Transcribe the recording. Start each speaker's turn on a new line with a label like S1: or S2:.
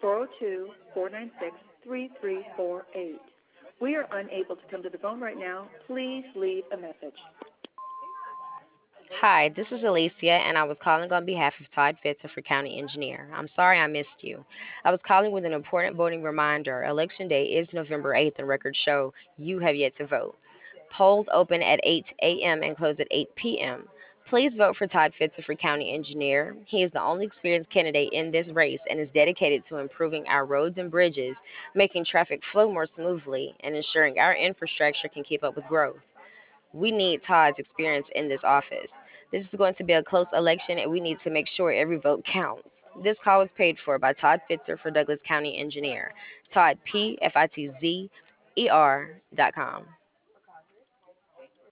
S1: 402-496-3348. We are unable to come to the phone right now. Please leave a message.
S2: Hi, this is Alicia, and I was calling on behalf of Todd Fitzer for County Engineer. I'm sorry I missed you. I was calling with an important voting reminder. Election Day is November 8th, and records show you have yet to vote. Polls open at 8 a.m. and close at 8 p.m. Please vote for Todd Fitzer for County Engineer. He is the only experienced candidate in this race and is dedicated to improving our roads and bridges, making traffic flow more smoothly, and ensuring our infrastructure can keep up with growth. We need Todd's experience in this office. This is going to be a close election, and we need to make sure every vote counts. This call was paid for by Todd Fitzer for Douglas County Engineer. Todd, PFITZER.com.